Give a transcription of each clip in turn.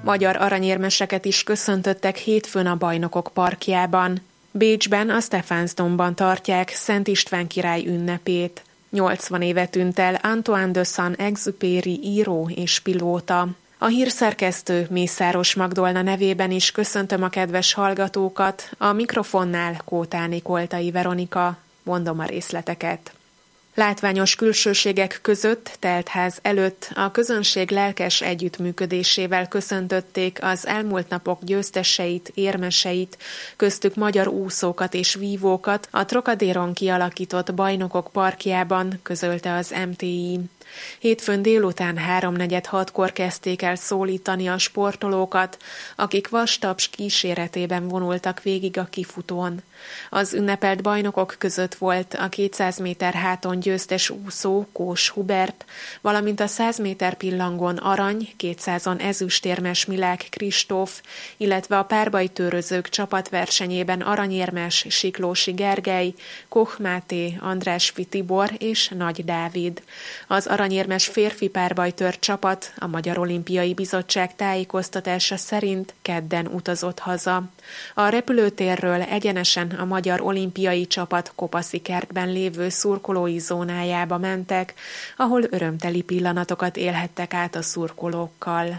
Magyar aranyérmeseket is köszöntöttek hétfőn a Bajnokok Parkjában. Bécsben, a Stephansdomban tartják Szent István király ünnepét. 80 éve tűnt el Antoine de Saint-Exupéry író és pilóta. A hírszerkesztő Mészáros Magdolna nevében is köszöntöm a kedves hallgatókat, a mikrofonnál Kótáni Koltai Veronika. Mondom a részleteket. Látványos külsőségek között, teltház előtt a közönség lelkes együttműködésével köszöntötték az elmúlt napok győzteseit, érmeseit, köztük magyar úszókat és vívókat a Trocadéron kialakított Bajnokok Parkjában, közölte az MTI. Hétfőn délután 3:46-kor kezdték el szólítani a sportolókat, akik vastaps kíséretében vonultak végig a kifutón. Az ünnepelt bajnokok között volt a 200 méter háton győztes úszó Kós Hubert, valamint a 100 méter pillangon arany, 200-on ezüstérmes Milák Kristóf, illetve a párbajtőrözők csapatversenyében aranyérmes Siklósi Gergely, Koch Máté, Andrásfi Tibor és Nagy Dávid. Az aranyérmes férfi párbajtőr csapat a Magyar Olimpiai Bizottság tájékoztatása szerint kedden utazott haza. A repülőtérről egyenesen a Magyar Olimpiai Csapat Kopaszikertben lévő szurkolói zónájába mentek, ahol örömteli pillanatokat élhettek át a szurkolókkal.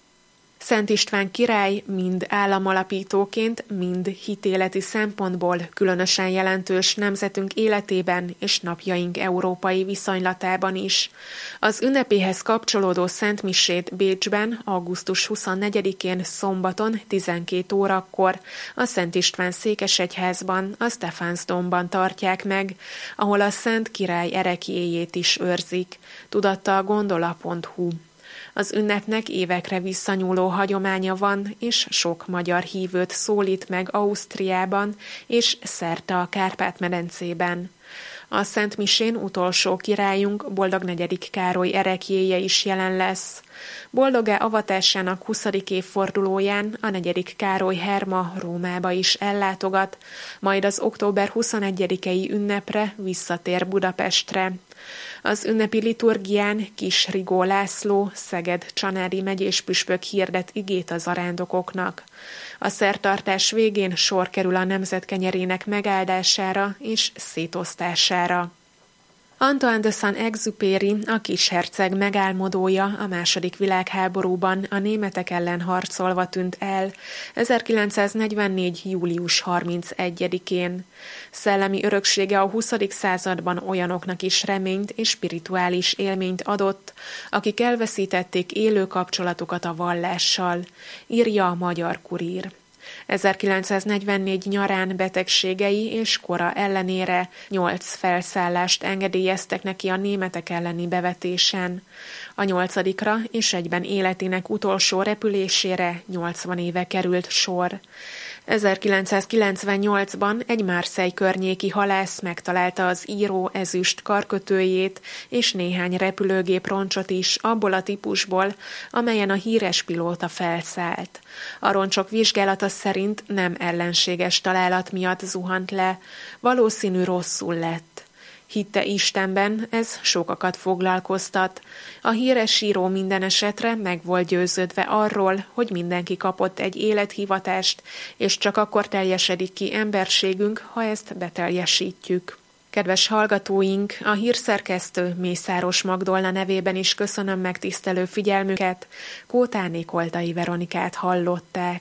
Szent István király mind államalapítóként, mind hitéleti szempontból különösen jelentős nemzetünk életében és napjaink európai viszonylatában is. Az ünnepéhez kapcsolódó szentmisét Bécsben augusztus 24-én szombaton 12 órakor a Szent István székesegyházban, a Stephansdomban tartják meg, ahol a Szent Király ereklyéjét is őrzik, tudatta a gondola.hu. Az ünnepnek évekre visszanyúló hagyománya van, és sok magyar hívőt szólít meg Ausztriában és szerte a Kárpát-medencében. A Szent Misén utolsó királyunk, Boldog negyedik Károly ereklyéje is jelen lesz. Boldogá avatásának 20. évfordulóján a 4. Károly herma Rómába is ellátogat, majd az október 21-i ünnepre visszatér Budapestre. Az ünnepi liturgián Kis Rigó László, Szeged-Csanádi megyéspüspök hirdet igét az arándokoknak. A szertartás végén sor kerül a nemzet kenyerének megáldására és szétosztására. Antoine de Saint-Exupéry, a kisherceg megálmodója, a II. Világháborúban a németek ellen harcolva tűnt el 1944. július 31-én. Szellemi öröksége a 20. században olyanoknak is reményt és spirituális élményt adott, akik elveszítették élő kapcsolatukat a vallással, írja a Magyar Kurír. 1944 nyarán betegségei és kora ellenére 8 felszállást engedélyeztek neki a németek elleni bevetésen. A 8-ra és egyben életének utolsó repülésére 80 éve került sor. 1998-ban egy Marseille környéki halász megtalálta az író ezüst karkötőjét és néhány repülőgép roncsot is abból a típusból, amelyen a híres pilóta felszállt. A roncsok vizsgálata szerint nem ellenséges találat miatt zuhant le, valószínű rosszul lett. Hitte Istenben, ez sokakat foglalkoztat. A híres író minden esetre meg volt győződve arról, hogy mindenki kapott egy élethivatást, és csak akkor teljesedik ki emberségünk, ha ezt beteljesítjük. Kedves hallgatóink, a hírszerkesztő Mészáros Magdolna nevében is köszönöm megtisztelő figyelmüket, Kótáni Koltai Veronikát hallották.